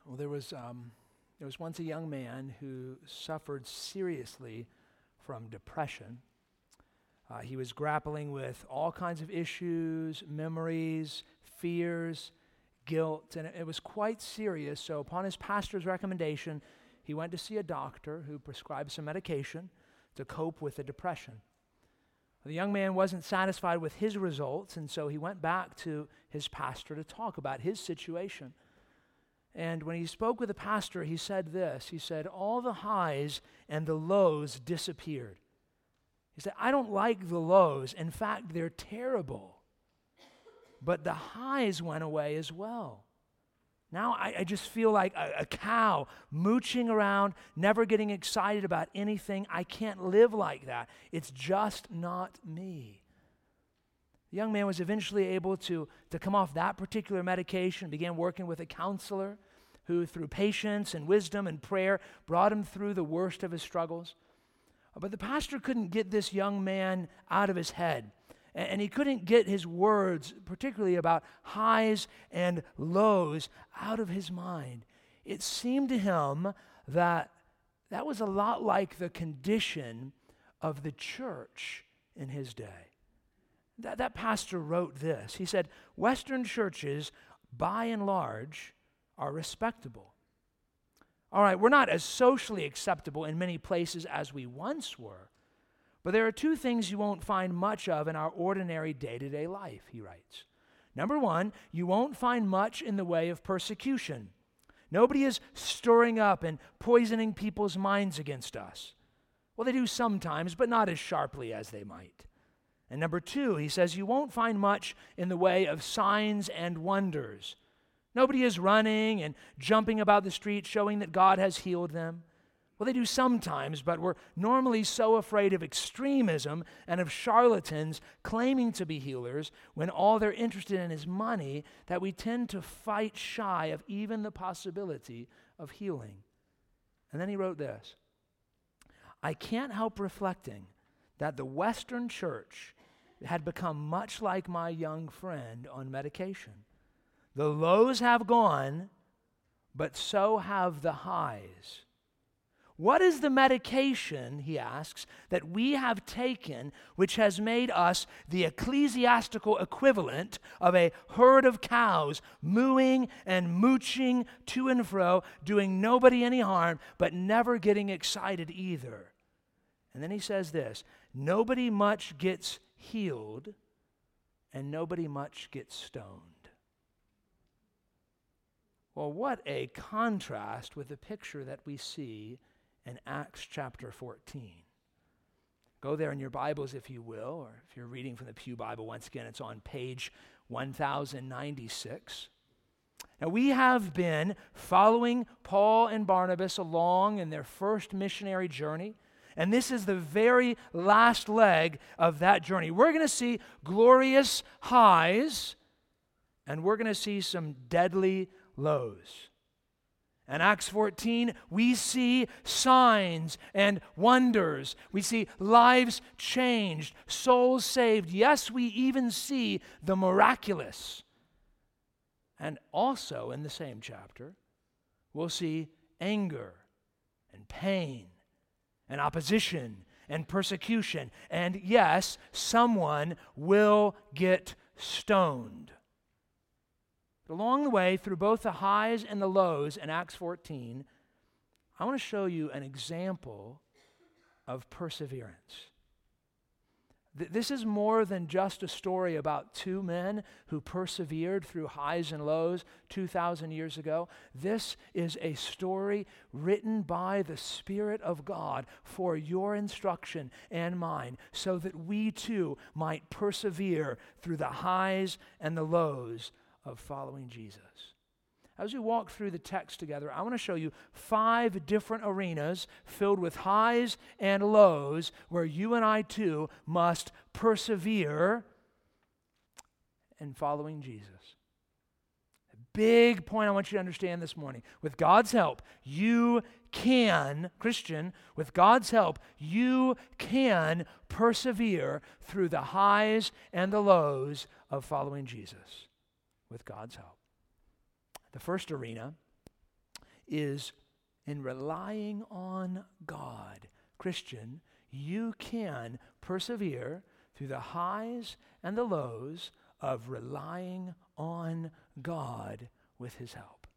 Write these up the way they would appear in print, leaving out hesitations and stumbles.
Well, there was once a young man who suffered seriously from depression. He was grappling with all kinds of issues, memories, fears, guilt, and it was quite serious. So upon his pastor's recommendation, he went to see a doctor who prescribed some medication to cope with the depression. The young man wasn't satisfied with his results, and so he went back to his pastor to talk about his situation. And when he spoke with the pastor, he said this. He said, all the highs and the lows disappeared. He said, I don't like the lows. In fact, they're terrible. But the highs went away as well. Now I just feel like a cow mooching around, never getting excited about anything. I can't live like that. It's just not me. The young man was eventually able to come off that particular medication, began working with a counselor who, through patience and wisdom and prayer, brought him through the worst of his struggles. But the pastor couldn't get this young man out of his head. And he couldn't get his words, particularly about highs and lows, out of his mind. It seemed to him that was a lot like the condition of the church in his day. That pastor wrote this. He said, Western churches, by and large, are respectable. All right, we're not as socially acceptable in many places as we once were, but there are two things you won't find much of in our ordinary day-to-day life, he writes. Number one, you won't find much in the way of persecution. Nobody is stirring up and poisoning people's minds against us. Well, they do sometimes, but not as sharply as they might. And number two, he says, you won't find much in the way of signs and wonders. Nobody is running and jumping about the street showing that God has healed them. Well, they do sometimes, but we're normally so afraid of extremism and of charlatans claiming to be healers when all they're interested in is money that we tend to fight shy of even the possibility of healing. And then he wrote this, I can't help reflecting that the Western church had become much like my young friend on medication. The lows have gone, but so have the highs. What is the medication, he asks, that we have taken which has made us the ecclesiastical equivalent of a herd of cows mooing and mooching to and fro, doing nobody any harm, but never getting excited either? And then he says this, nobody much gets healed and nobody much gets stoned. Well, what a contrast with the picture that we see in Acts chapter 14. Go there in your Bibles if you will, or if you're reading from the Pew Bible, once again, it's on page 1096. Now, we have been following Paul and Barnabas along in their first missionary journey, and this is the very last leg of that journey. We're going to see glorious highs, and we're going to see some deadly lows. In Acts 14, we see signs and wonders. We see lives changed, souls saved. Yes, we even see the miraculous. And also in the same chapter, we'll see anger and pain and opposition and persecution. And yes, someone will get stoned. But along the way, through both the highs and the lows in Acts 14, I want to show you an example of perseverance. This is more than just a story about two men who persevered through highs and lows 2,000 years ago. This is a story written by the Spirit of God for your instruction and mine, so that we too might persevere through the highs and the lows of following Jesus. As we walk through the text together, I want to show you 5 different arenas filled with highs and lows where you and I too must persevere in following Jesus. A big point I want you to understand this morning. With God's help, you can, Christian, with God's help, you can persevere through the highs and the lows of following Jesus. With God's help. The first arena is in relying on God. Christian, you can persevere through the highs and the lows of relying on God with his help.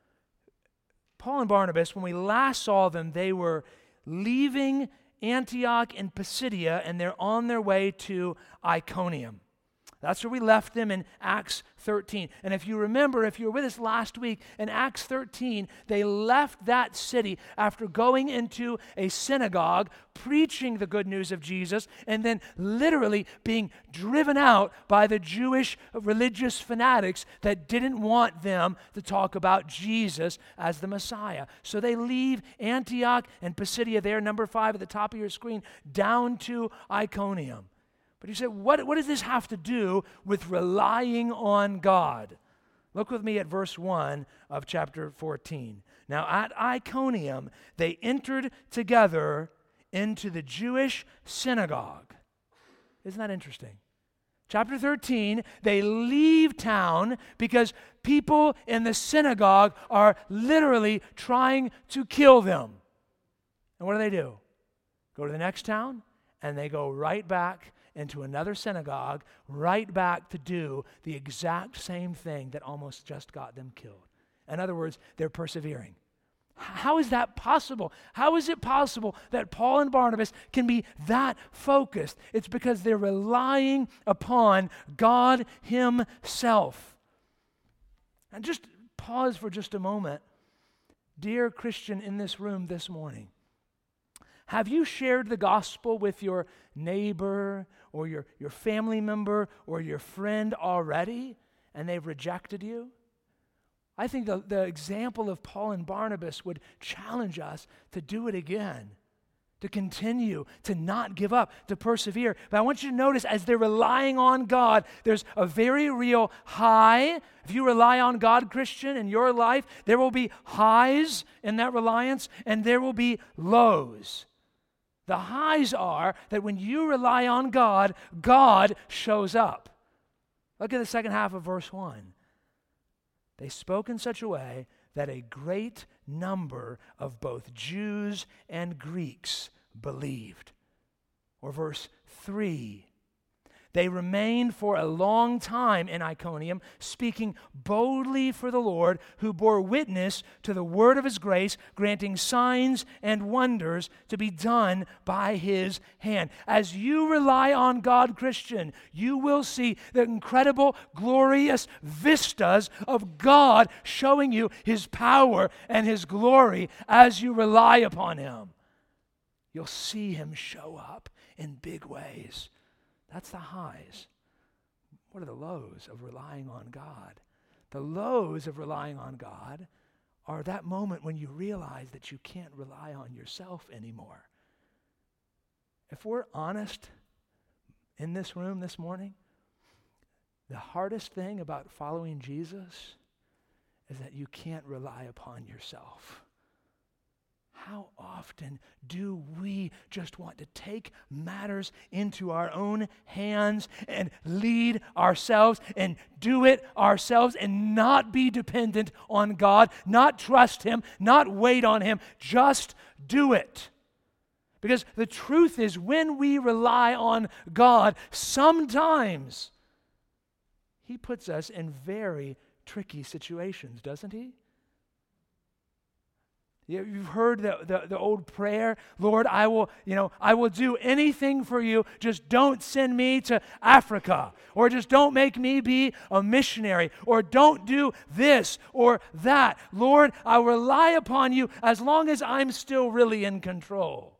Paul and Barnabas, when we last saw them, they were leaving Antioch and Pisidia, and they're on their way to Iconium. That's where we left them in Acts 13. And if you remember, if you were with us last week, in Acts 13, they left that city after going into a synagogue, preaching the good news of Jesus, and then literally being driven out by the Jewish religious fanatics that didn't want them to talk about Jesus as the Messiah. So they leave Antioch and Pisidia there, number 5 at the top of your screen, down to Iconium. But you say, what does this have to do with relying on God? Look with me at verse 1 of chapter 14. Now at Iconium, they entered together into the Jewish synagogue. Isn't that interesting? Chapter 13, they leave town because people in the synagogue are literally trying to kill them. And what do? Go to the next town, and they go right back into another synagogue, right back to do the exact same thing that almost just got them killed. In other words, they're persevering. How is that possible? How is it possible that Paul and Barnabas can be that focused? It's because they're relying upon God himself. And just pause for just a moment. Dear Christian in this room this morning, have you shared the gospel with your neighbor or your family member or your friend already, and they've rejected you? I think the example of Paul and Barnabas would challenge us to do it again, to continue, to not give up, to persevere. But I want you to notice, as they're relying on God, there's a very real high. If you rely on God, Christian, in your life, there will be highs in that reliance, and there will be lows. The highs are that when you rely on God, God shows up. Look at the second half of verse 1. They spoke in such a way that a great number of both Jews and Greeks believed. Or verse 3. They remained for a long time in Iconium, speaking boldly for the Lord, who bore witness to the word of his grace, granting signs and wonders to be done by his hand. As you rely on God, Christian, you will see the incredible, glorious vistas of God showing you his power and his glory as you rely upon him. You'll see him show up in big ways. That's the highs. What are the lows of relying on God? The lows of relying on God are that moment when you realize that you can't rely on yourself anymore. If we're honest in this room this morning, the hardest thing about following Jesus is that you can't rely upon yourself. How often do we just want to take matters into our own hands and lead ourselves and do it ourselves and not be dependent on God, not trust him, not wait on him, just do it? Because the truth is, when we rely on God, sometimes he puts us in very tricky situations, doesn't he? You've heard the old prayer, Lord, I will do anything for you, just don't send me to Africa, or just don't make me be a missionary, or don't do this or that. Lord, I rely upon you as long as I'm still really in control.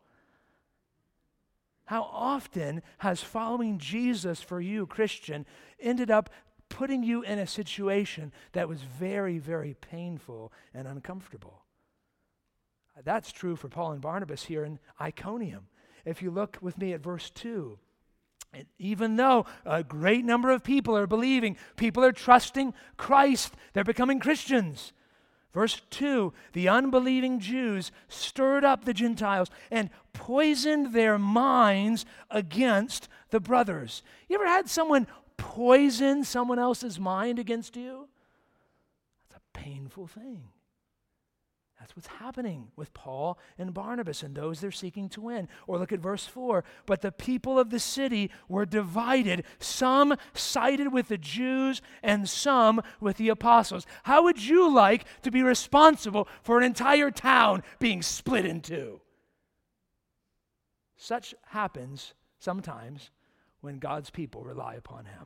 How often has following Jesus for you, Christian, ended up putting you in a situation that was very, very painful and uncomfortable? That's true for Paul and Barnabas here in Iconium. If you look with me at verse 2, and even though a great number of people are believing, people are trusting Christ, they're becoming Christians. Verse 2, the unbelieving Jews stirred up the Gentiles and poisoned their minds against the brothers. You ever had someone poison someone else's mind against you? That's a painful thing. That's what's happening with Paul and Barnabas and those they're seeking to win. Or look at verse 4. But the people of the city were divided. Some sided with the Jews and some with the apostles. How would you like to be responsible for an entire town being split in two? Such happens sometimes when God's people rely upon him.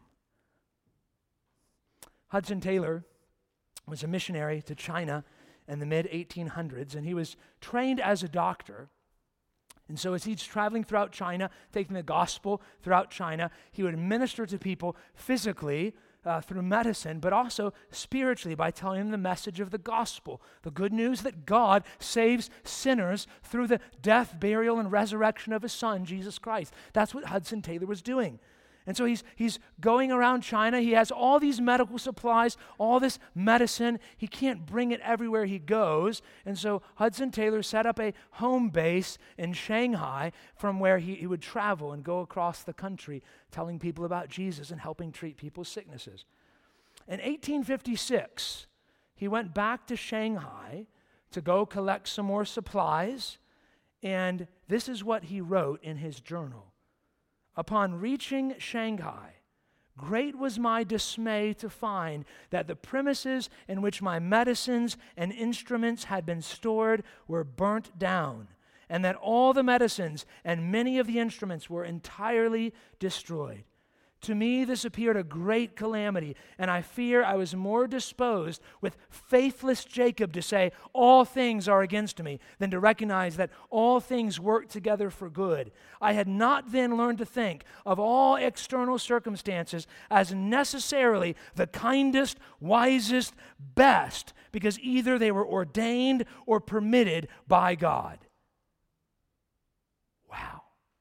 Hudson Taylor was a missionary to China in the mid-1800s, and he was trained as a doctor. And so as he's traveling throughout China, taking the gospel throughout China, he would minister to people physically through medicine, but also spiritually by telling them the message of the gospel, the good news that God saves sinners through the death, burial, and resurrection of his Son, Jesus Christ. That's what Hudson Taylor was doing. And so he's going around China. He has all these medical supplies, all this medicine. He can't bring it everywhere he goes. And so Hudson Taylor set up a home base in Shanghai from where he would travel and go across the country telling people about Jesus and helping treat people's sicknesses. In 1856, he went back to Shanghai to go collect some more supplies. And this is what he wrote in his journal. Upon reaching Shanghai, great was my dismay to find that the premises in which my medicines and instruments had been stored were burnt down, and that all the medicines and many of the instruments were entirely destroyed. To me, this appeared a great calamity, and I fear I was more disposed with faithless Jacob to say, all things are against me, than to recognize that all things work together for good. I had not then learned to think of all external circumstances as necessarily the kindest, wisest, best, because either they were ordained or permitted by God. Wow.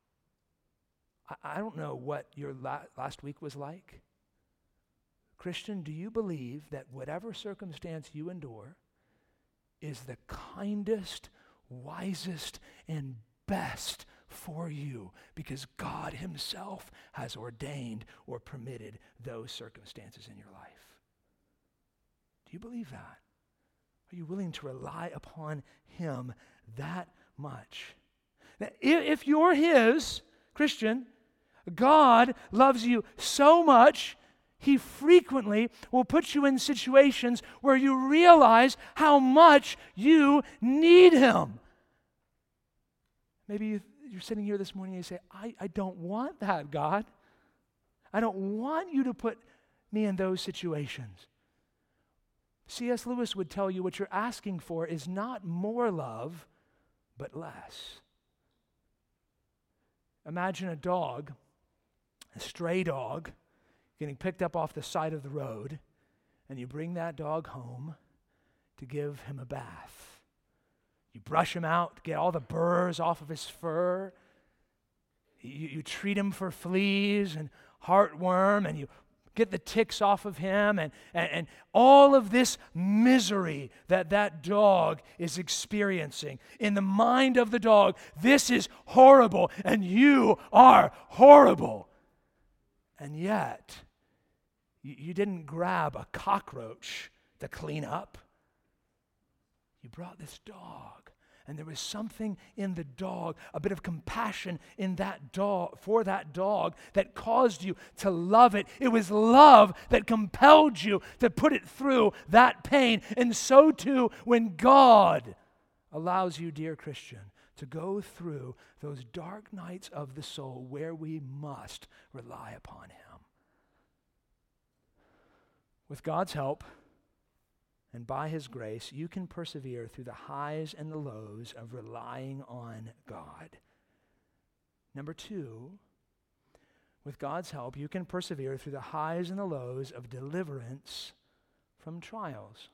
I don't know what your last week was like. Christian, do you believe that whatever circumstance you endure is the kindest, wisest, and best for you because God himself has ordained or permitted those circumstances in your life? Do you believe that? Are you willing to rely upon him that much? Now, if you're his, Christian, God loves you so much, he frequently will put you in situations where you realize how much you need him. Maybe you're sitting here this morning and you say, I don't want that, God. I don't want you to put me in those situations. C.S. Lewis would tell you what you're asking for is not more love, but less. Imagine a dog, a stray dog, getting picked up off the side of the road, and you bring that dog home to give him a bath. You brush him out, get all the burrs off of his fur. You treat him for fleas and heartworm, and you get the ticks off of him, and all of this misery that dog is experiencing. In the mind of the dog, this is horrible, and you are horrible. And yet, you didn't grab a cockroach to clean up. You brought this dog, and there was something in the dog, a bit of compassion in that dog, for that dog, that caused you to love it. It was love that compelled you to put it through that pain. And so too, when God allows you, dear Christian, to go through those dark nights of the soul where we must rely upon him. With God's help and by his grace, you can persevere through the highs and the lows of relying on God. Number 2, with God's help, you can persevere through the highs and the lows of deliverance from trials.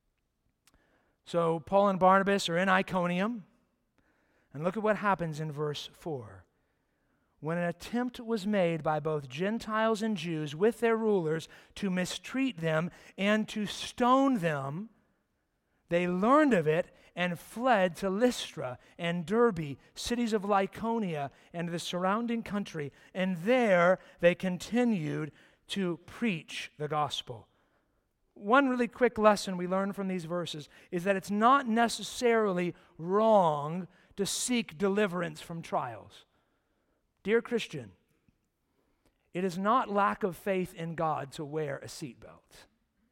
So Paul and Barnabas are in Iconium, and look at what happens in verse 4. When an attempt was made by both Gentiles and Jews with their rulers to mistreat them and to stone them, they learned of it and fled to Lystra and Derbe, cities of Lycaonia and the surrounding country, and there they continued to preach the gospel. one really quick lesson we learn from these verses is that it's not necessarily wrong to seek deliverance from trials. Dear Christian, it is not lack of faith in God to wear a seatbelt.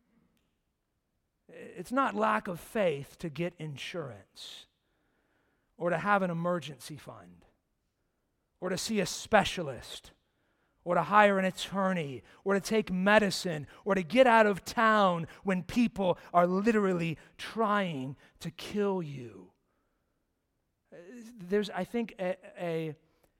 It's not lack of faith to get insurance or to have an emergency fund or to see a specialist or to hire an attorney or to take medicine or to get out of town when people are literally trying to kill you. There's, I think, a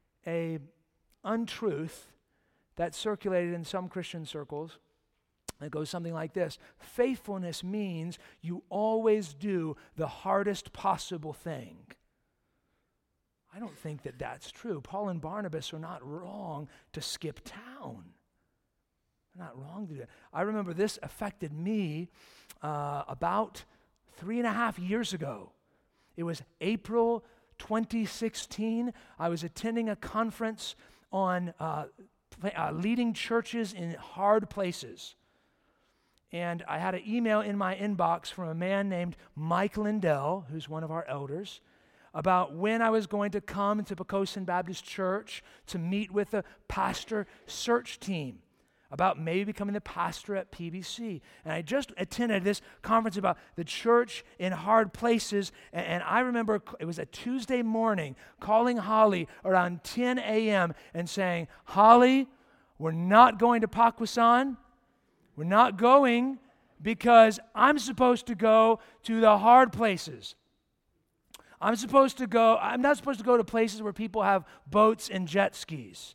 untruth that circulated in some Christian circles. It goes something like this: faithfulness means you always do the hardest possible thing. I don't think that that's true. Paul and Barnabas are not wrong to skip town. They're not wrong to do that. I remember this affected me about 3.5 years ago. It was April 2016. I was attending a conference on leading churches in hard places. And I had an email in my inbox from a man named Mike Lindell, who's one of our elders, about when I was going to come to Poquoson Baptist Church to meet with the pastor search team, about maybe becoming the pastor at PBC. And I just attended this conference about the church in hard places, and I remember it was a Tuesday morning calling Holly around 10 a.m. and saying, Holly, we're not going to Poquoson. We're not going because I'm supposed to go to the hard places. I'm not supposed to go to places where people have boats and jet skis.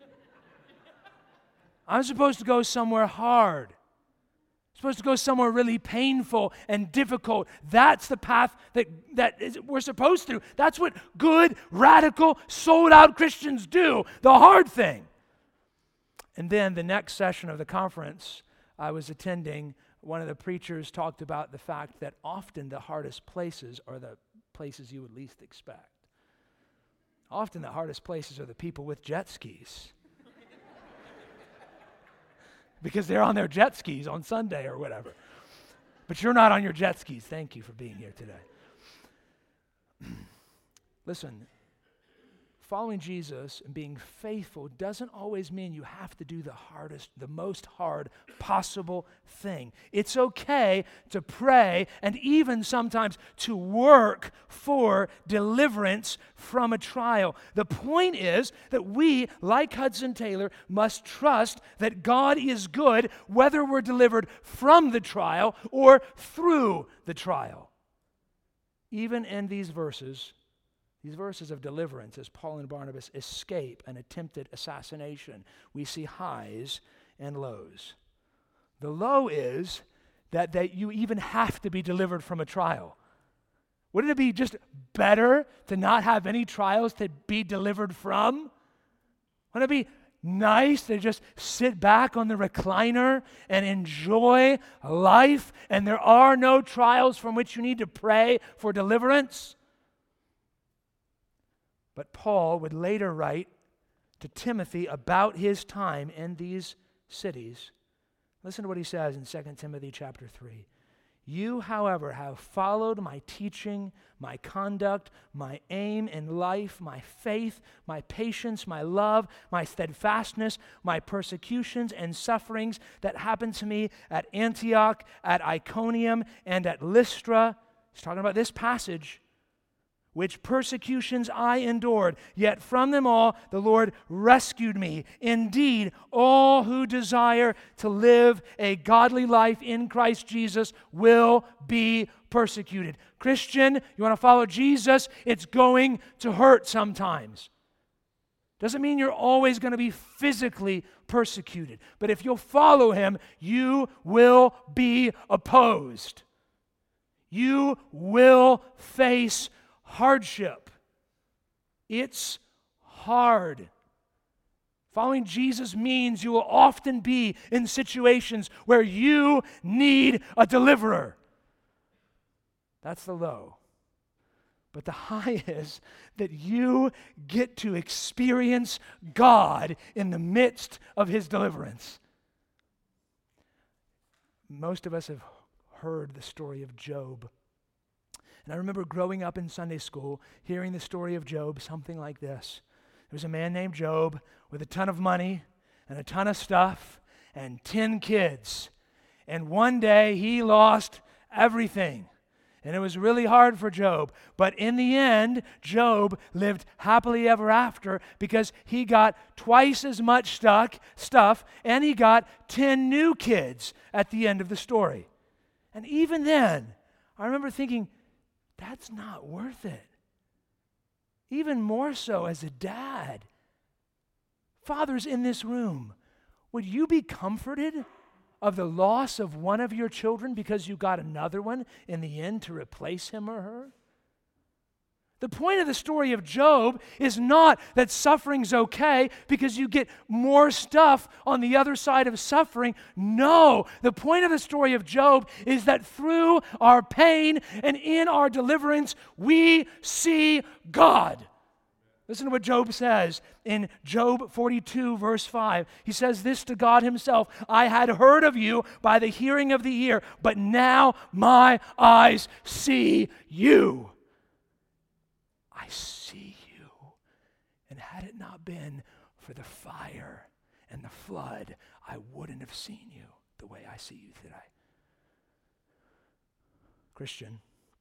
I'm supposed to go somewhere hard. I'm supposed to go somewhere really painful and difficult. That's the path we're supposed to. That's what good, radical, sold-out Christians do, the hard thing. And then the next session of the conference I was attending, one of the preachers talked about the fact that often the hardest places are the places you would least expect. Often the hardest places are the people with jet skis. Because they're on their jet skis on Sunday or whatever. But you're not on your jet skis. Thank you for being here today. Listen, following Jesus and being faithful doesn't always mean you have to do the most hard possible thing. It's okay to pray and even sometimes to work for deliverance from a trial. The point is that we, like Hudson Taylor, must trust that God is good whether we're delivered from the trial or through the trial. Even in these verses of deliverance, as Paul and Barnabas escape an attempted assassination, we see highs and lows. The low is that you even have to be delivered from a trial. Wouldn't it be just better to not have any trials to be delivered from? Wouldn't it be nice to just sit back on the recliner and enjoy life, and there are no trials from which you need to pray for deliverance? But Paul would later write to Timothy about his time in these cities. Listen to what he says in 2 Timothy chapter 3. You, however, have followed my teaching, my conduct, my aim in life, my faith, my patience, my love, my steadfastness, my persecutions and sufferings that happened to me at Antioch, at Iconium, and at Lystra. He's talking about this passage. Which persecutions I endured, yet from them all the Lord rescued me. Indeed, all who desire to live a godly life in Christ Jesus will be persecuted. Christian, you want to follow Jesus? It's going to hurt sometimes. Doesn't mean you're always going to be physically persecuted. But if you'll follow him, you will be opposed. You will face hardship. It's hard. Following Jesus means you will often be in situations where you need a deliverer. That's the low. But the high is that you get to experience God in the midst of his deliverance. most of us have heard the story of Job. And I remember growing up in Sunday school, hearing the story of Job, something like this. There was a man named Job with a ton of money and a ton of stuff and 10 kids. And one day he lost everything. And it was really hard for Job. But in the end, Job lived happily ever after because he got twice as much stuff and he got 10 new kids at the end of the story. And even then, I remember thinking, that's not worth it. Even more so as a dad. Fathers in this room, would you be comforted of the loss of one of your children because you got another one in the end to replace him or her? The point of the story of Job is not that suffering's okay because you get more stuff on the other side of suffering. No, the point of the story of Job is that through our pain and in our deliverance, we see God. Listen to what Job says in Job 42, verse 5. He says this to God himself, I had heard of you by the hearing of the ear, but now my eyes see you. I see you. And had it not been for the fire and the flood, I wouldn't have seen you the way I see you today. Christian,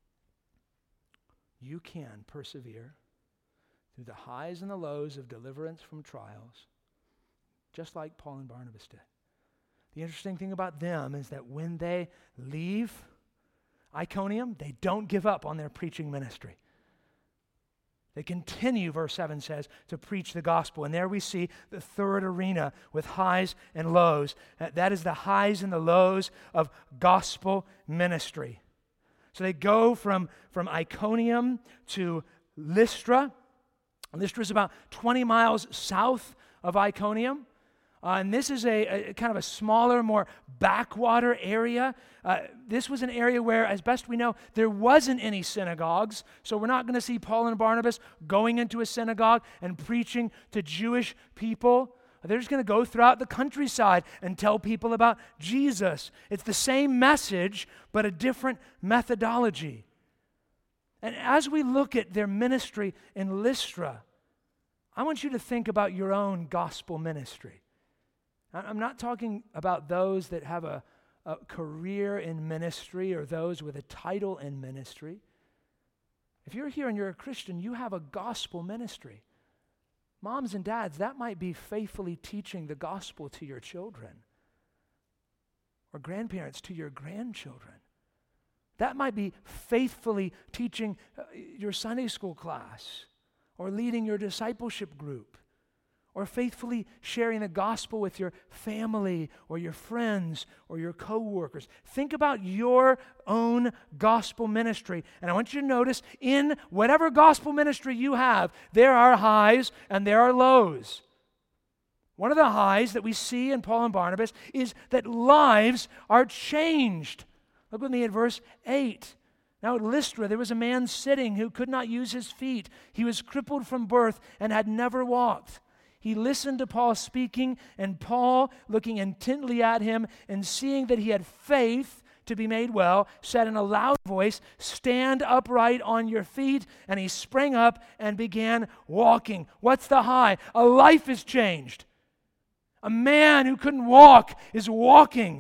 you can persevere through the highs and the lows of deliverance from trials, just like Paul and Barnabas did. The interesting thing about them is that when they leave Iconium, they don't give up on their preaching ministry. They continue, verse 7 says, to preach the gospel. And there we see the third arena with highs and lows. That is the highs and the lows of gospel ministry. So they go from Iconium to Lystra. Lystra is about 20 miles south of Iconium. And this is a kind of a smaller, more backwater area. This was an area where, as best we know, there wasn't any synagogues. So we're not going to see Paul and Barnabas going into a synagogue and preaching to Jewish people. They're just going to go throughout the countryside and tell people about Jesus. It's the same message, but a different methodology. And as we look at their ministry in Lystra, I want you to think about your own gospel ministry. I'm not talking about those that have a career in ministry or those with a title in ministry. If you're here and you're a Christian, you have a gospel ministry. Moms and dads, that might be faithfully teaching the gospel to your children, or grandparents to your grandchildren. That might be faithfully teaching your Sunday school class, or leading your discipleship group, or faithfully sharing the gospel with your family or your friends or your co-workers. Think about your own gospel ministry. And I want you to notice in whatever gospel ministry you have, there are highs and there are lows. One of the highs that we see in Paul and Barnabas is that lives are changed. Look with me at verse 8. Now at Lystra, there was a man sitting who could not use his feet. He was crippled from birth and had never walked. He listened to Paul speaking, and Paul, looking intently at him and seeing that he had faith to be made well, said in a loud voice, "Stand upright on your feet." And he sprang up and began walking. What's the high? A life is changed. A man who couldn't walk is walking.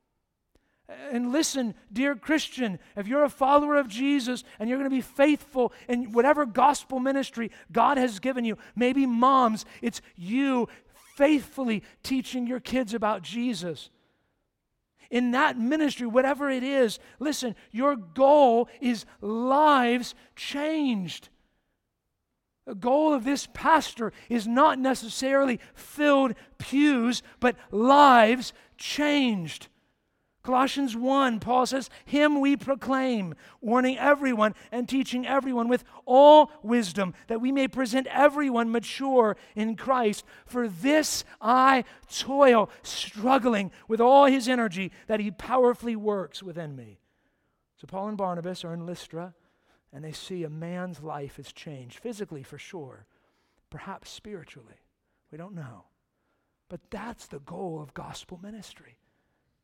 And listen, dear Christian, if you're a follower of Jesus and you're going to be faithful in whatever gospel ministry God has given you, maybe moms, it's you faithfully teaching your kids about Jesus. In that ministry, whatever it is, listen, your goal is lives changed. The goal of this pastor is not necessarily filled pews, but lives changed. Colossians 1, Paul says, "Him we proclaim, warning everyone and teaching everyone with all wisdom, that we may present everyone mature in Christ. For this I toil, struggling with all his energy that he powerfully works within me." So Paul and Barnabas are in Lystra, and they see a man's life has changed, physically for sure, perhaps spiritually. We don't know. But that's the goal of gospel ministry.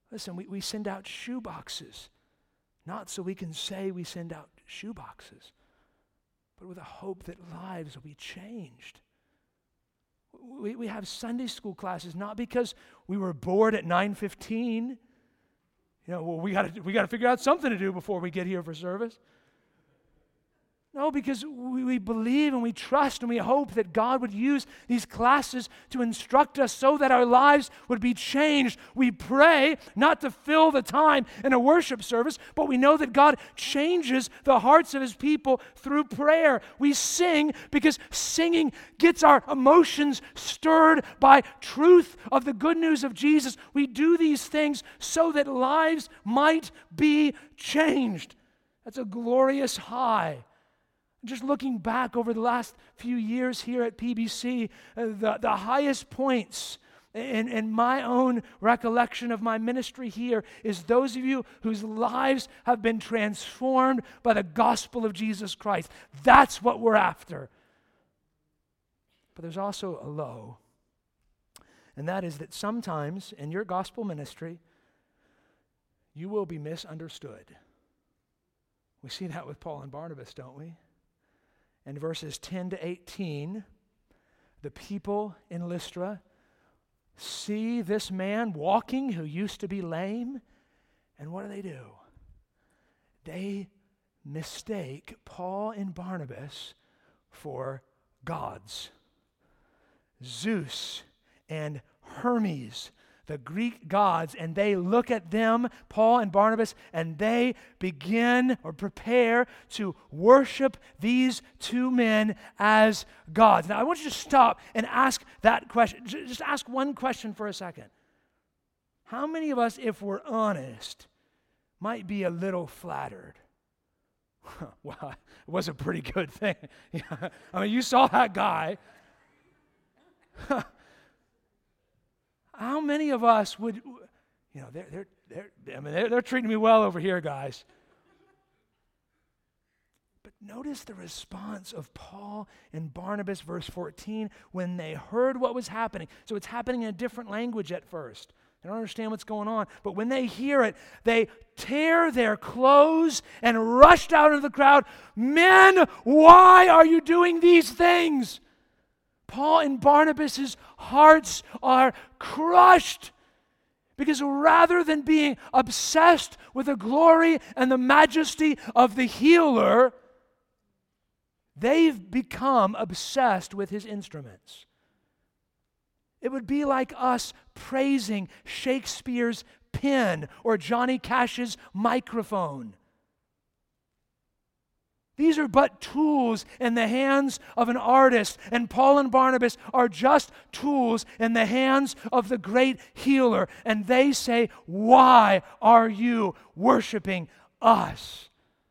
Listen, we send out shoe boxes, not so we can say we send out shoe boxes, but with a hope that lives will be changed. We have Sunday school classes not because we were bored at 9:15. Well, we got to figure out something to do before we get here for service. No, because we believe and we trust and we hope that God would use these classes to instruct us so that our lives would be changed. We pray not to fill the time in a worship service, but we know that God changes the hearts of His people through prayer. We sing because singing gets our emotions stirred by truth of the good news of Jesus. We do these things so that lives might be changed. That's a glorious high. Just looking back over the last few years here at PBC, the highest points in my own recollection of my ministry here is those of you whose lives have been transformed by the gospel of Jesus Christ. That's what we're after. But there's also a low, and that is that sometimes in your gospel ministry, you will be misunderstood. We see that with Paul and Barnabas, don't we? In verses 10 to 18, the people in Lystra see this man walking who used to be lame, and what do? They mistake Paul and Barnabas for gods. Zeus and Hermes, the Greek gods, and they look at them, Paul and Barnabas, and they begin or prepare to worship these two men as gods. Now, I want you to stop and ask that question. Just ask one question for a second. How many of us, if we're honest, might be a little flattered? Well, it was a pretty good thing. I mean, you saw that guy. How many of us would, they're treating me well over here, guys. But notice the response of Paul and Barnabas, verse 14, when they heard what was happening. So it's happening in a different language at first. They don't understand what's going on. But when they hear it, they tear their clothes and rushed out into the crowd. Men, why are you doing these things? Paul and Barnabas' hearts are crushed because rather than being obsessed with the glory and the majesty of the healer, they've become obsessed with his instruments. It would be like us praising Shakespeare's pen or Johnny Cash's microphone. These are but tools in the hands of an artist, and Paul and Barnabas are just tools in the hands of the great healer. And they say, why are you worshiping us?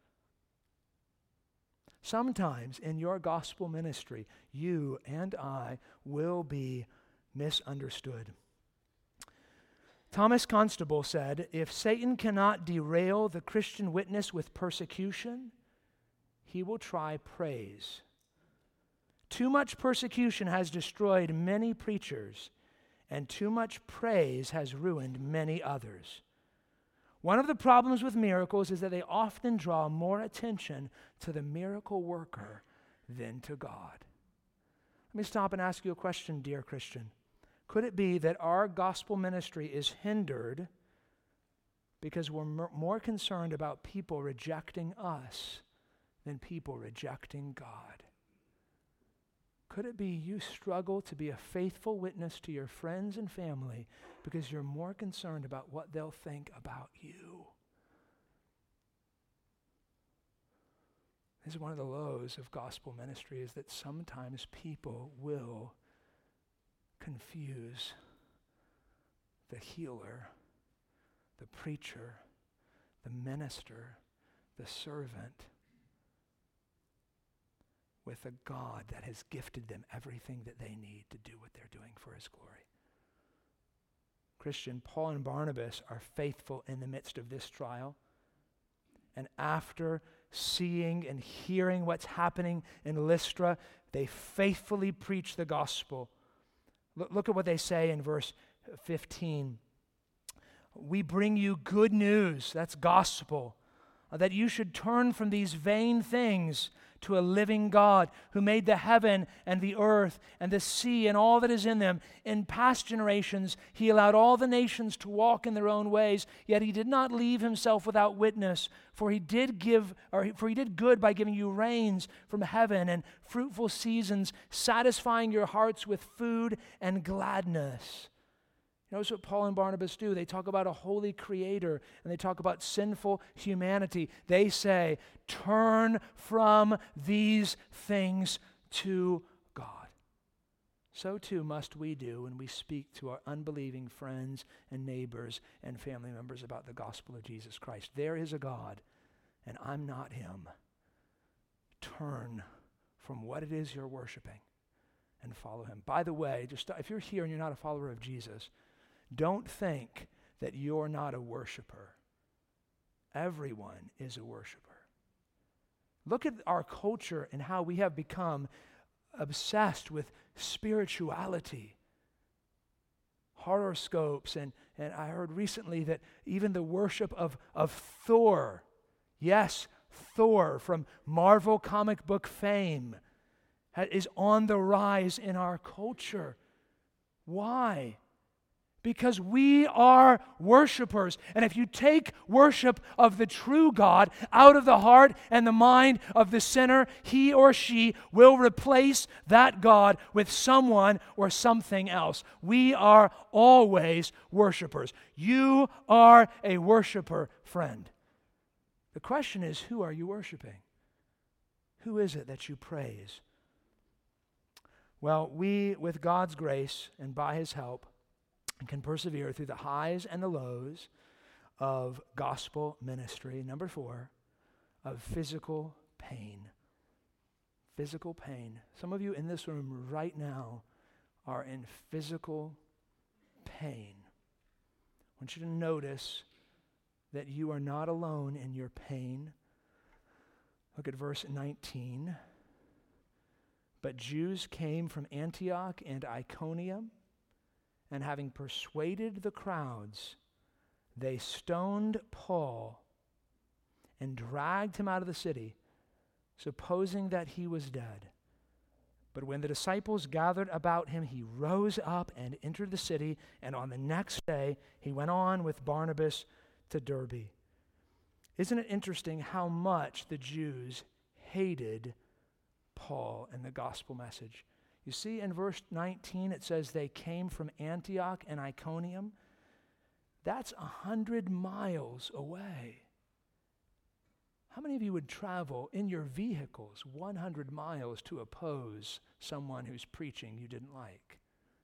Sometimes in your gospel ministry, you and I will be misunderstood. Thomas Constable said, if Satan cannot derail the Christian witness with persecution, he will try praise. Too much persecution has destroyed many preachers, and too much praise has ruined many others. One of the problems with miracles is that they often draw more attention to the miracle worker than to God. Let me stop and ask you a question, dear Christian. Could it be that our gospel ministry is hindered because we're more concerned about people rejecting us than people rejecting God? Could it be you struggle to be a faithful witness to your friends and family because you're more concerned about what they'll think about you? This is one of the lows of gospel ministry, is that sometimes people will confuse the healer, the preacher, the minister, the servant with a God that has gifted them everything that they need to do what they're doing for His glory. Christian, Paul and Barnabas are faithful in the midst of this trial. And after seeing and hearing what's happening in Lystra, they faithfully preach the gospel. Look at what they say in verse 15. we bring you good news, that's gospel, that you should turn from these vain things to a living God who made the heaven and the earth and the sea and all that is in them. In past generations, he allowed all the nations to walk in their own ways, yet he did not leave himself without witness, for he did good by giving you rains from heaven and fruitful seasons, satisfying your hearts with food and gladness. Notice what Paul and Barnabas do. They talk about a holy creator and they talk about sinful humanity. They say, turn from these things to God. So too must we do when we speak to our unbelieving friends and neighbors and family members about the gospel of Jesus Christ. There is a God, and I'm not him. Turn from what it is you're worshiping and follow him. By the way, just if you're here and you're not a follower of Jesus, don't think that you're not a worshiper. Everyone is a worshiper. Look at our culture and how we have become obsessed with spirituality, horoscopes, and I heard recently that even the worship of Thor, yes, Thor from Marvel comic book fame, is on the rise in our culture. Why? Because we are worshipers. And if you take worship of the true God out of the heart and the mind of the sinner, he or she will replace that God with someone or something else. We are always worshipers. You are a worshiper, friend. The question is, who are you worshiping? Who is it that you praise? Well, we, with God's grace and by his help, can persevere through the highs and the lows of gospel ministry. Number 4, of physical pain. Physical pain. Some of you in this room right now are in physical pain. I want you to notice that you are not alone in your pain. Look at verse 19. But Jews came from Antioch and Iconium, and having persuaded the crowds, they stoned Paul and dragged him out of the city, supposing that he was dead. But when the disciples gathered about him, he rose up and entered the city, and on the next day he went on with Barnabas to Derbe. Isn't it interesting how much the Jews hated Paul and the gospel message? You see, in verse 19, it says they came from Antioch and Iconium. That's 100 miles away. How many of you would travel in your vehicles 100 miles to oppose someone who's preaching you didn't like?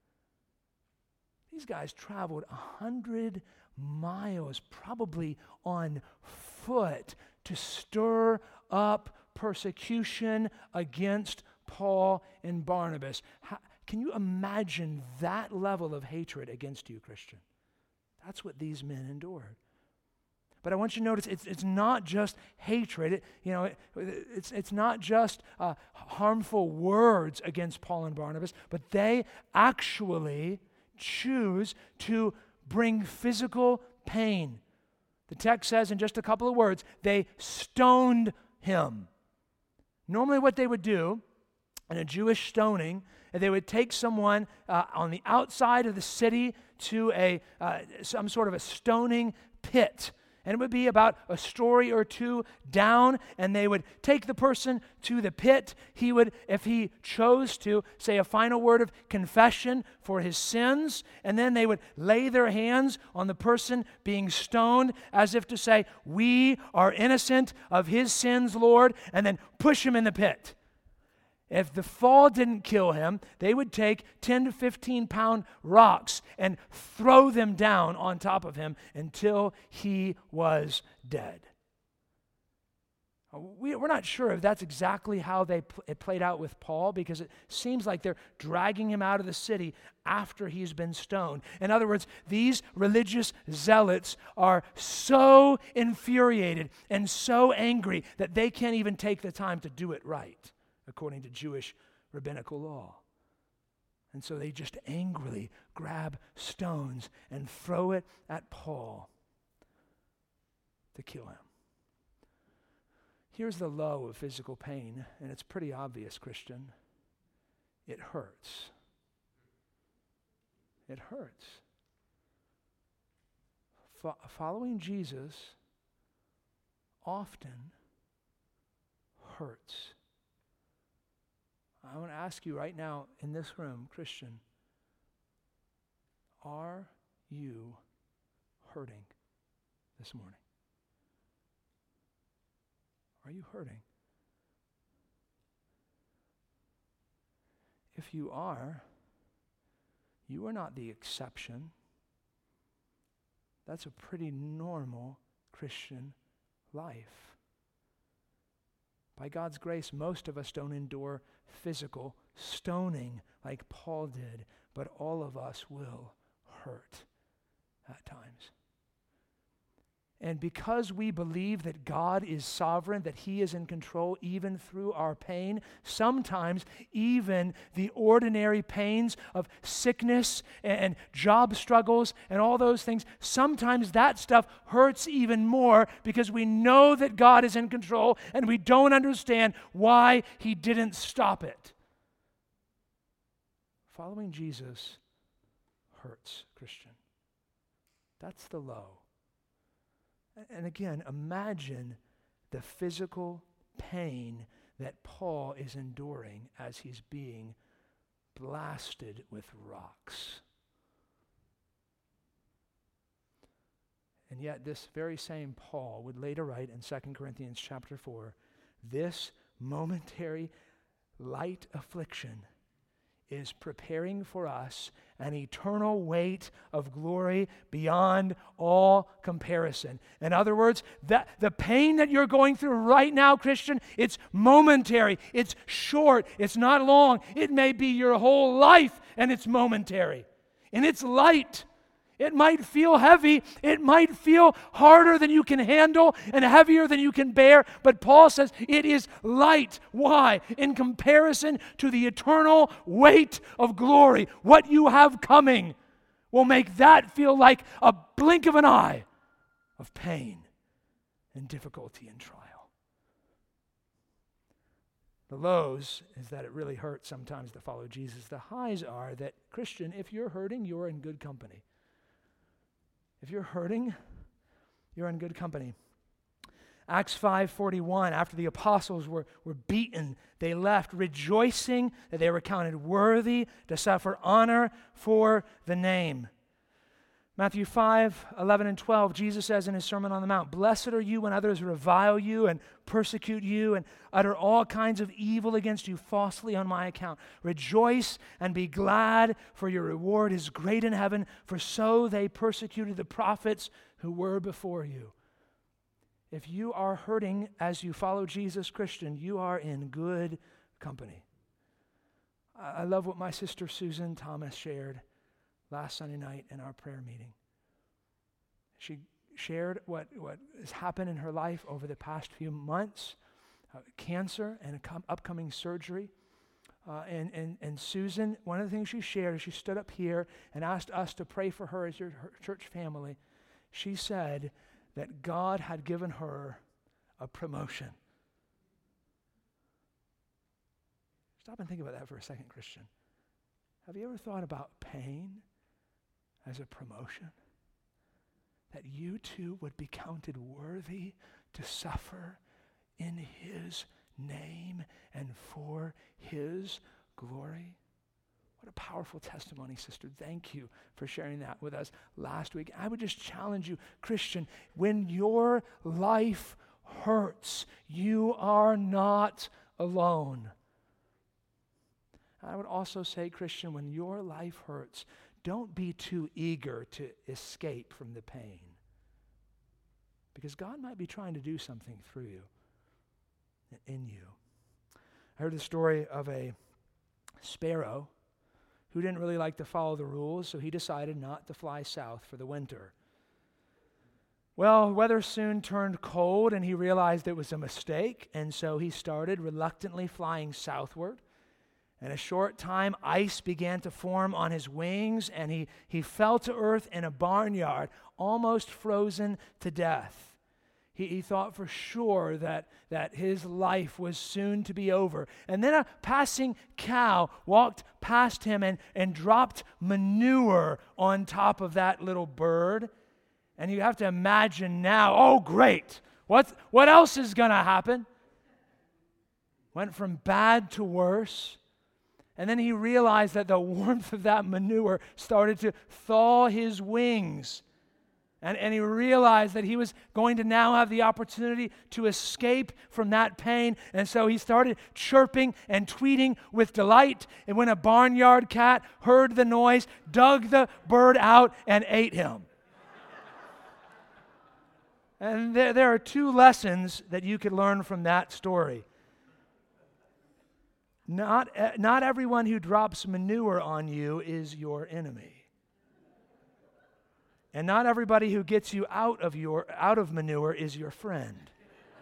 These guys traveled 100 miles, probably on foot, to stir up persecution against Paul and Barnabas. Can you imagine that level of hatred against you, Christian? That's what these men endured. But I want you to notice it's not just hatred. It's not just harmful words against Paul and Barnabas, but they actually choose to bring physical pain. The text says in just a couple of words, they stoned him. Normally what they would do in a Jewish stoning, they would take someone on the outside of the city to some sort of a stoning pit. And it would be about a story or two down, and they would take the person to the pit. He would, if he chose to, say a final word of confession for his sins, and then they would lay their hands on the person being stoned as if to say, "We are innocent of his sins, Lord," and then push him in the pit. If the fall didn't kill him, they would take 10 to 15 pound rocks and throw them down on top of him until he was dead. We're not sure if that's exactly how it played out with Paul, because it seems like they're dragging him out of the city after he's been stoned. In other words, these religious zealots are so infuriated and so angry that they can't even take the time to do it right, according to Jewish rabbinical law. And so they just angrily grab stones and throw it at Paul to kill him. Here's the low of physical pain, and it's pretty obvious, Christian. It hurts. It hurts. Following Jesus often hurts. I want to ask you right now in this room, Christian, are you hurting this morning? Are you hurting? If you are not the exception. That's a pretty normal Christian life. By God's grace, most of us don't endure physical stoning like Paul did, but all of us will hurt at times. And because we believe that God is sovereign, that He is in control even through our pain, sometimes even the ordinary pains of sickness and job struggles and all those things, sometimes that stuff hurts even more because we know that God is in control and we don't understand why He didn't stop it. Following Jesus hurts, Christian. That's the low. And again, imagine the physical pain that Paul is enduring as he's being blasted with rocks. And yet this very same Paul would later write in 2 Corinthians chapter 4, this momentary light affliction is preparing for us an eternal weight of glory beyond all comparison. In other words, that the pain that you're going through right now, Christian, it's momentary, it's short, it's not long. It may be your whole life, and it's momentary. And it's light. It might feel heavy. It might feel harder than you can handle and heavier than you can bear. But Paul says it is light. Why? In comparison to the eternal weight of glory, what you have coming will make that feel like a blink of an eye of pain and difficulty and trial. The lows is that it really hurts sometimes to follow Jesus. The highs are that, Christian, if you're hurting, you're in good company. If you're hurting, you're in good company. Acts 5:41, after the apostles were beaten, they left rejoicing that they were counted worthy to suffer honor for the name. Matthew 5:11 and 12, Jesus says in his Sermon on the Mount, "Blessed are you when others revile you and persecute you and utter all kinds of evil against you falsely on my account. Rejoice and be glad, for your reward is great in heaven, for so they persecuted the prophets who were before you." If you are hurting as you follow Jesus, Christian, you are in good company. I love what my sister Susan Thomas shared last Sunday night in our prayer meeting. She shared what has happened in her life over the past few months, cancer and upcoming surgery. And Susan, one of the things she shared as she stood up here and asked us to pray for her as her church family, she said that God had given her a promotion. Stop and think about that for a second, Christian. Have you ever thought about pain as a promotion? That you too would be counted worthy to suffer in His name and for His glory. What a powerful testimony, sister. Thank you for sharing that with us last week. I would just challenge you, Christian, when your life hurts, you are not alone. I would also say, Christian, when your life hurts, don't be too eager to escape from the pain. Because God might be trying to do something through you, in you. I heard the story of a sparrow who didn't really like to follow the rules, so he decided not to fly south for the winter. Well, weather soon turned cold, and he realized it was a mistake, and so he started reluctantly flying southward. In a short time, ice began to form on his wings, and he fell to earth in a barnyard, almost frozen to death. He thought for sure that his life was soon to be over. And then a passing cow walked past him and dropped manure on top of that little bird. And you have to imagine now, oh great, what else is going to happen? Went from bad to worse. And then he realized that the warmth of that manure started to thaw his wings. And he realized that he was going to now have the opportunity to escape from that pain. And so he started chirping and tweeting with delight. And when a barnyard cat heard the noise, dug the bird out and ate him. And there are two lessons that you could learn from that story. Not everyone who drops manure on you is your enemy. And not everybody who gets you out of manure is your friend.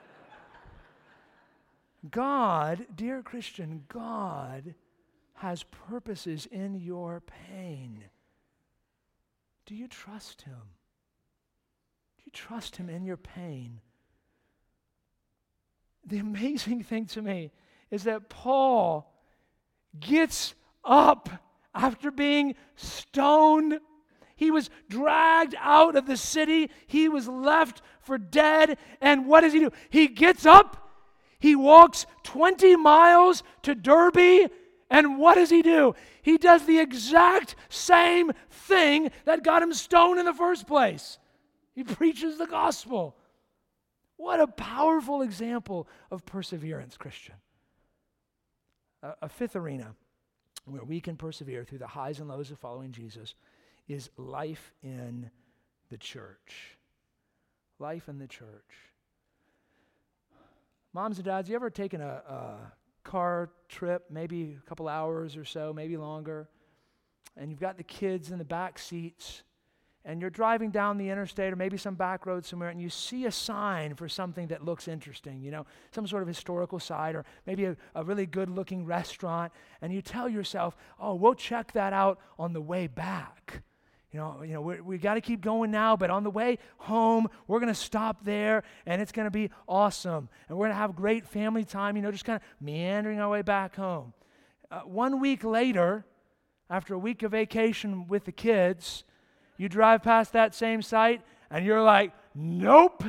God, dear Christian, God has purposes in your pain. Do you trust Him? Do you trust Him in your pain? The amazing thing to me is that Paul gets up after being stoned. He was dragged out of the city. He was left for dead. And what does he do? He gets up. He walks 20 miles to Derbe. And what does he do? He does the exact same thing that got him stoned in the first place. He preaches the gospel. What a powerful example of perseverance, Christian. A fifth arena where we can persevere through the highs and lows of following Jesus is life in the church. Life in the church. Moms and dads, you ever taken a car trip, maybe a couple hours or so, maybe longer, and you've got the kids in the back seats, and you're driving down the interstate or maybe some back road somewhere, and you see a sign for something that looks interesting, some sort of historical site or maybe a really good-looking restaurant, and you tell yourself, oh, we'll check that out on the way back. We got to keep going now, but on the way home, we're going to stop there, and it's going to be awesome, and we're going to have great family time, just kind of meandering our way back home. 1 week later, after a week of vacation with the kids, you drive past that same site, and you're like, nope.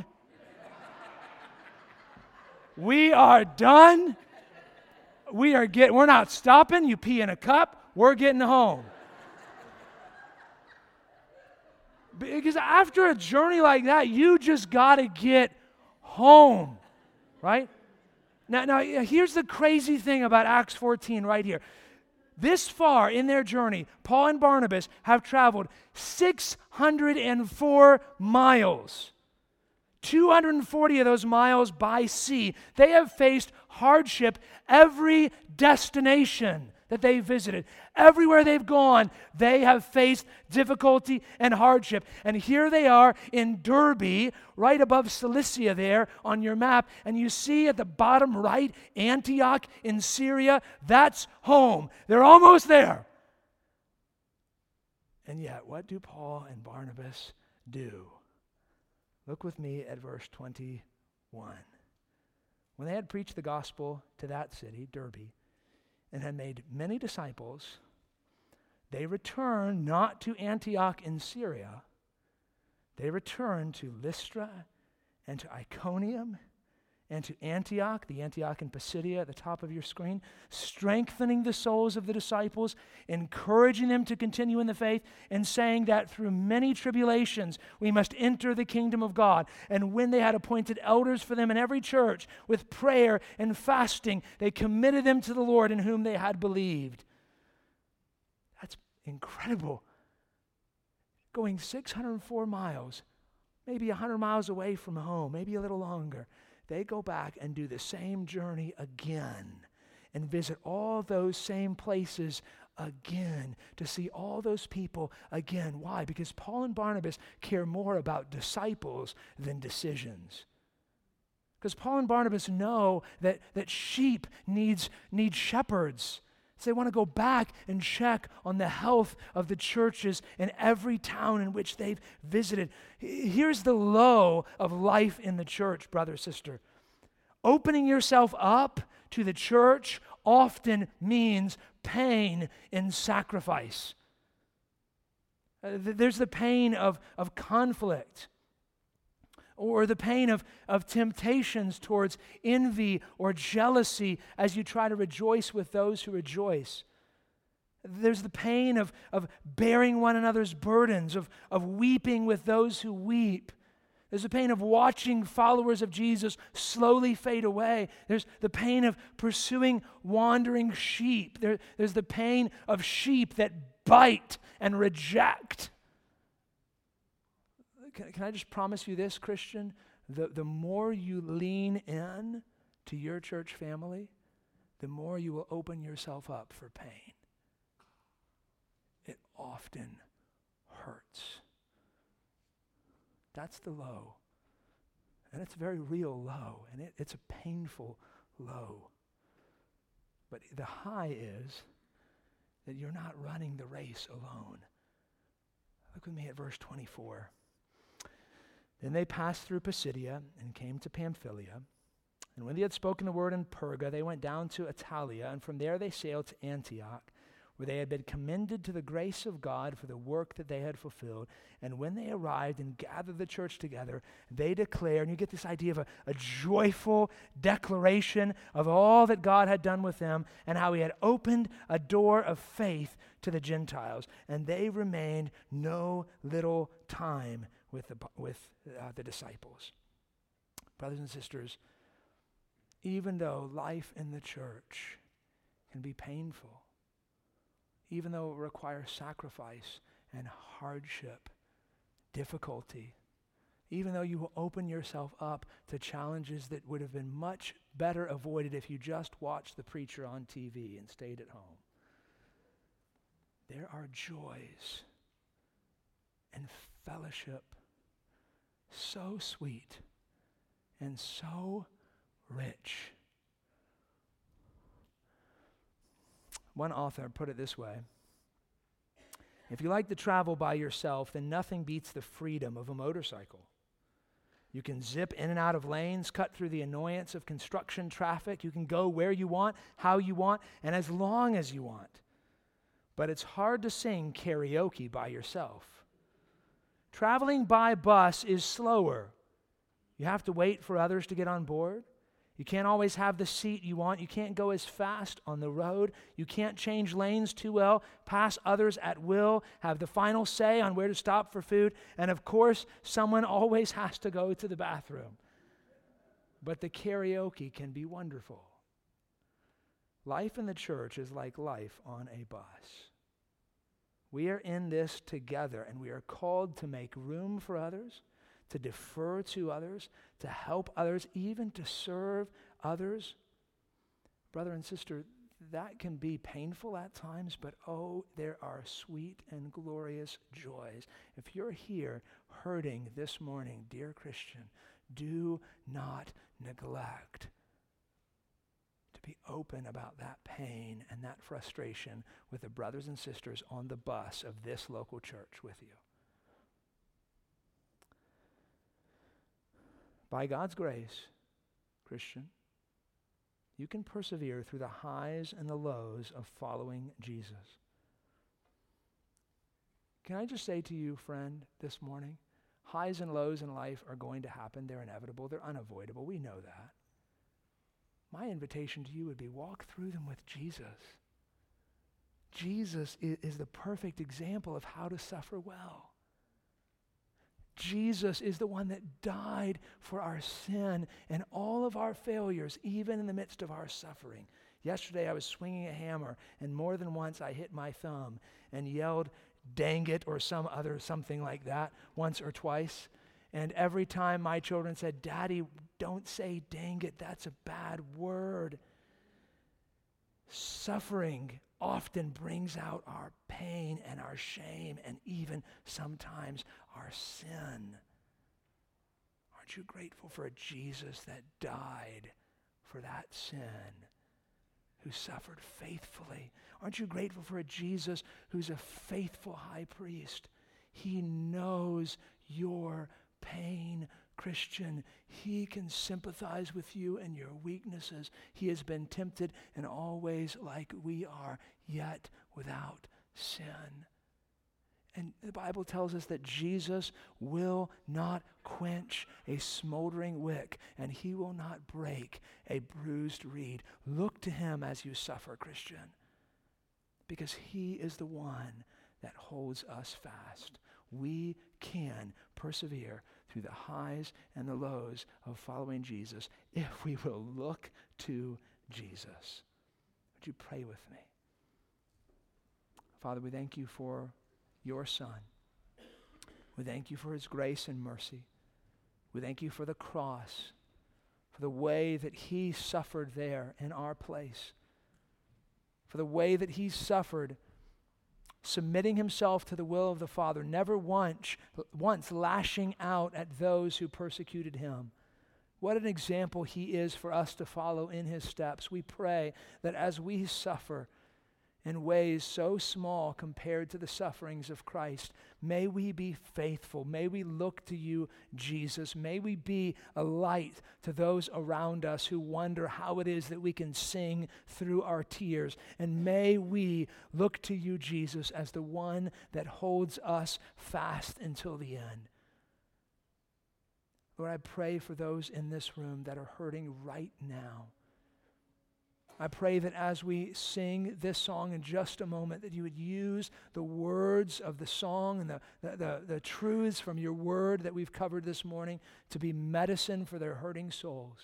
We are done. We're not stopping. You pee in a cup. We're getting home. Because after a journey like that, you just got to get home, right? Now, here's the crazy thing about Acts 14 right here. This far in their journey, Paul and Barnabas have traveled 604 miles. 240 of those miles by sea. They have faced hardship every destination that they visited. Everywhere they've gone, they have faced difficulty and hardship. And here they are in Derbe, right above Cilicia there on your map, and you see at the bottom right, Antioch in Syria. That's home. They're almost there. And yet, what do Paul and Barnabas do? Look with me at verse 21. When they had preached the gospel to that city, Derbe, and had made many disciples, they returned not to Antioch in Syria. They returned to Lystra and to Iconium and to Antioch, the Antioch in Pisidia at the top of your screen, strengthening the souls of the disciples, encouraging them to continue in the faith, and saying that through many tribulations we must enter the kingdom of God. And when they had appointed elders for them in every church, with prayer and fasting, they committed them to the Lord in whom they had believed. That's incredible. Going 604 miles, maybe 100 miles away from home, maybe a little longer. They go back and do the same journey again and visit all those same places again to see all those people again. Why? Because Paul and Barnabas care more about disciples than decisions. Because Paul and Barnabas know that sheep needs shepherds. So they want to go back and check on the health of the churches in every town in which they've visited. Here's the low of life in the church, brother, sister. Opening yourself up to the church often means pain and sacrifice. There's the pain of conflict, or the pain of temptations towards envy or jealousy as you try to rejoice with those who rejoice. There's the pain of bearing one another's burdens, of weeping with those who weep. There's the pain of watching followers of Jesus slowly fade away. There's the pain of pursuing wandering sheep. There's the pain of sheep that bite and reject. Can I just promise you this, Christian? The more you lean in to your church family, the more you will open yourself up for pain. It often hurts. That's the low. And it's a very real low, and it's a painful low. But the high is that you're not running the race alone. Look with me at verse 24. Then they passed through Pisidia and came to Pamphylia. And when they had spoken the word in Perga, they went down to Attalia, and from there they sailed to Antioch, where they had been commended to the grace of God for the work that they had fulfilled. And when they arrived and gathered the church together, they declared, and you get this idea of a joyful declaration of all that God had done with them and how he had opened a door of faith to the Gentiles. And they remained no little time with the disciples. Brothers and sisters, even though life in the church can be painful, even though it requires sacrifice and hardship, difficulty, even though you will open yourself up to challenges that would have been much better avoided if you just watched the preacher on TV and stayed at home, there are joys and fellowship so sweet and so rich. One author put it this way: if you like to travel by yourself, then nothing beats the freedom of a motorcycle. You can zip in and out of lanes, cut through the annoyance of construction traffic. You can go where you want, how you want, and as long as you want. But it's hard to sing karaoke by yourself. Traveling by bus is slower. You have to wait for others to get on board. You can't always have the seat you want. You can't go as fast on the road. You can't change lanes too well, pass others at will, have the final say on where to stop for food. And of course, someone always has to go to the bathroom. But the karaoke can be wonderful. Life in the church is like life on a bus. We are in this together, and we are called to make room for others, to defer to others, to help others, even to serve others. Brother and sister, that can be painful at times, but oh, there are sweet and glorious joys. If you're here hurting this morning, dear Christian, do not neglect to be open about that pain and that frustration with the brothers and sisters on the bus of this local church with you. By God's grace, Christian, you can persevere through the highs and the lows of following Jesus. Can I just say to you, friend, this morning, highs and lows in life are going to happen. They're inevitable. They're unavoidable. We know that. My invitation to you would be walk through them with Jesus. Jesus is the perfect example of how to suffer well. Jesus is the one that died for our sin and all of our failures, even in the midst of our suffering. Yesterday I was swinging a hammer, and more than once I hit my thumb and yelled, "Dang it," or something like that, once or twice. And every time my children said, "Daddy, don't say dang it, that's a bad word." Suffering often brings out our pain and our shame and even sometimes our sin. Aren't you grateful for a Jesus that died for that sin, who suffered faithfully. Aren't you grateful for a Jesus who's a faithful high priest? He knows your pain, Christian. He can sympathize with you and your weaknesses. He has been tempted in all ways like we are, yet without sin. And the Bible tells us that Jesus will not quench a smoldering wick, and he will not break a bruised reed. Look to him as you suffer, Christian, because he is the one that holds us fast. We can persevere through the highs and the lows of following Jesus if we will look to Jesus. Would you pray with me? Father, we thank you for your Son. We thank you for his grace and mercy. We thank you for the cross, for the way that he suffered there in our place, for the way that he suffered, submitting himself to the will of the Father, never once lashing out at those who persecuted him. What an example he is for us to follow in his steps. We pray that as we suffer in ways so small compared to the sufferings of Christ, may we be faithful. May we look to you, Jesus. May we be a light to those around us who wonder how it is that we can sing through our tears. And may we look to you, Jesus, as the one that holds us fast until the end. Lord, I pray for those in this room that are hurting right now. I pray that as we sing this song in just a moment, that you would use the words of the song and the truths from your word that we've covered this morning to be medicine for their hurting souls.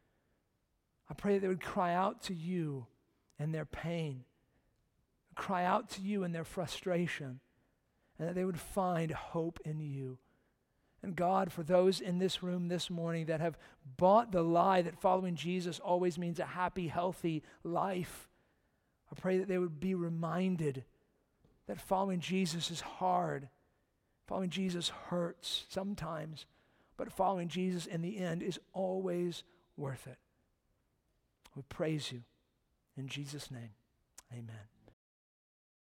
I pray that they would cry out to you in their pain, cry out to you in their frustration, and that they would find hope in you. And God, for those in this room this morning that have bought the lie that following Jesus always means a happy, healthy life, I pray that they would be reminded that following Jesus is hard. Following Jesus hurts sometimes, but following Jesus in the end is always worth it. We praise you. In Jesus' name, amen.